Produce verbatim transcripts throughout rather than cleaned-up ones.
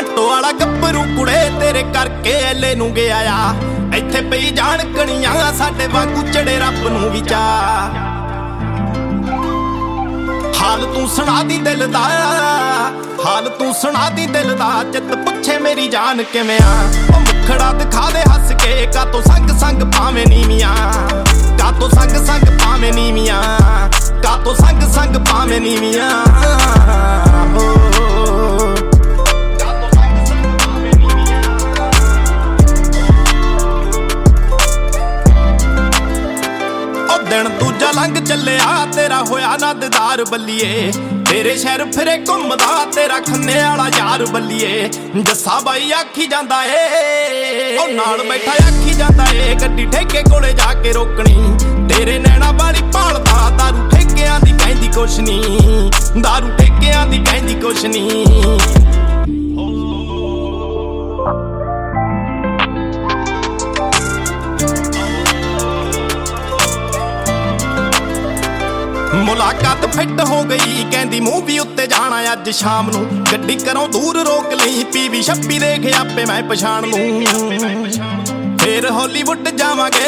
ਮੰਟੋ ਵਾਲਾ ਗੱਭਰੂ ਕੁੜੇ ਤੇਰੇ ਕਰਕੇ ਐਲੇ ਨੂੰ ਗਿਆ ਆ। ਇੱਥੇ ਪਈ ਜਾਣ ਕਣੀਆਂ ਸਾਡੇ ਵਾਂਗੂ ਚੜੇ ਰੱਬ ਨੂੰ ਵੀ ਚਾਹ। ਹਾਲ ਤੂੰ ਸੁਣਾ ਦੀ ਦਿਲ ਦਾ, ਹਾਲ ਤੂੰ ਸੁਣਾ ਦੀ ਦਿਲ ਦਾ। ਚਿੱਤ ਪੁੱਛੇ ਮੇਰੀ ਜਾਨ ਕਿਵੇਂ ਆ। ਉਹ ਮੁਖੜਾ ਦਿਖਾ ਦੇ ਹੱਸ ਕੇ, ਕਾਤੋਂ ਸੰਗ ਸੰਗ ਪਾਵੇਂ ਨੀਵੀਆਂ, ਕਾਤੋਂ ਸੰਗ ਸੰਗ ਪਾਵੇਂ ਨੀਵੀਆਂ, ਕਾਤੋਂ ਸੰਗ ਸੰਗ ਪਾਵੇਂ ਨੀਵੀਆਂ। ਦਿਨ ਦੂਜਾ ਲੰਘ ਚੱਲਿਆ ਤੇਰਾ ਹੋਇਆ ਨਾ ਦੀਦਾਰ ਬੱਲੀਏ। ਤੇਰੇ ਸ਼ਹਿਰ ਫਿਰੇ ਘੁੰਮਦਾ ਤੇਰਾ ਖੰਨੇ ਵਾਲਾ ਯਾਰ ਬੱਲੀਏ। ਜੱਸਾ ਬਾਈ ਆਖੀ ਜਾਂਦਾ ਏ, ਉਹ ਨਾਲ ਬੈਠਾ ਆਖੀ ਜਾਂਦਾ ਏ, ਗੱਡੀ ਠੇਕੇ ਕੋਲੇ ਜਾ ਕੇ ਰੋਕਣੀ। ਤੇਰੇ ਨੈਣਾ ਵਾਲੀ ਭਾਲਦਾ ਦਾਰੂ ਠੇਕਿਆਂ ਦੀ ਕਹਿੰਦੀ ਕੁਛ ਨੀ, ਦਾਰੂ ਠੇਕਿਆਂ ਦੀ ਕਹਿੰਦੀ ਕੁਛ ਨੀ। ਮੁਲਾਕਾਤ ਫਿੱਟ ਹੋ ਗਈ, ਕਹਿੰਦੀ ਮੂਵੀ ਉੱਤੇ ਜਾਣਾ ਅੱਜ ਸ਼ਾਮ ਨੂੰ। ਗੱਡੀ ਘਰੋਂ ਦੂਰ ਰੋਕ ਲਈ, ਪੀਵੀ ਛੱਬੀ ਦੇਖ ਆਪੇ ਮੈਂ ਪਛਾਣ ਲੂੰ। ਫੇਰ ਹਾਲੀਵੁੱਡ ਜਾਵਾਂਗੇ,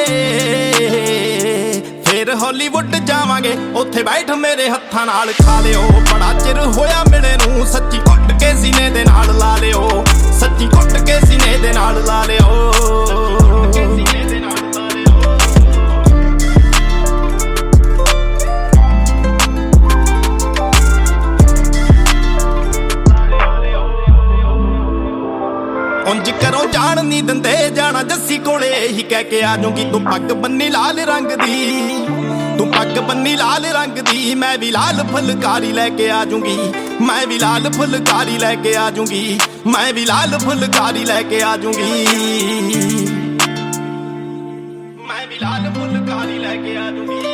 ਫੇਰ ਹਾਲੀਵੁੱਡ ਜਾਵਾਂਗੇ। ਉੱਥੇ ਬੈਠ ਮੇਰੇ ਹੱਥਾਂ ਨਾਲ ਖਾ ਲਿਓ, ਬੜਾ ਚਿਰ ਹੋਇਆ ਮਿਲੇ ਨੂੰ। ਸੱਚੀ ਘੁੱਟ ਕੇ ਸੀਨੇ ਦੇ ਨਾਲ ਲਾ ਲਿਓ, ਸੱਚੀ ਘੁੱਟ ਕੇ ਸੀਨੇ ਦੇ ਨਾਲ ਲਾ ਲਿਓ। ਉਂਝ ਕਰੋ ਜਾਣ ਨੀ ਦਿੰਦੇ, ਜਾਣਾ ਜੱਸੀ ਕੋਲੇ ਹੀ ਕਹਿ ਕੇ ਆ ਜੂਗੀ। ਤੂੰ ਪੱਗ ਬੰਨੀ ਲਾਲ ਰੰਗ ਦੀ, ਤੂੰ ਪੱਗ ਬੰਨੀ ਲਾਲ ਰੰਗ ਦੀ। ਮੈਂ ਵੀ ਲਾਲ ਫੁਲਕਾਰੀ ਲੈ ਕੇ ਆ ਜੂਗੀ, ਮੈਂ ਵੀ ਲਾਲ ਫੁਲਕਾਰੀ ਲੈ ਕੇ ਆ ਜੂਗੀ, ਮੈਂ ਵੀ ਲਾਲ ਫੁਲਕਾਰੀ ਲੈ ਕੇ ਆ ਜੂਗੀ, ਮੈਂ ਵੀ ਲਾਲ ਫੁਲਕਾਰੀ ਲੈ ਕੇ ਆ ਜੂਗੀ।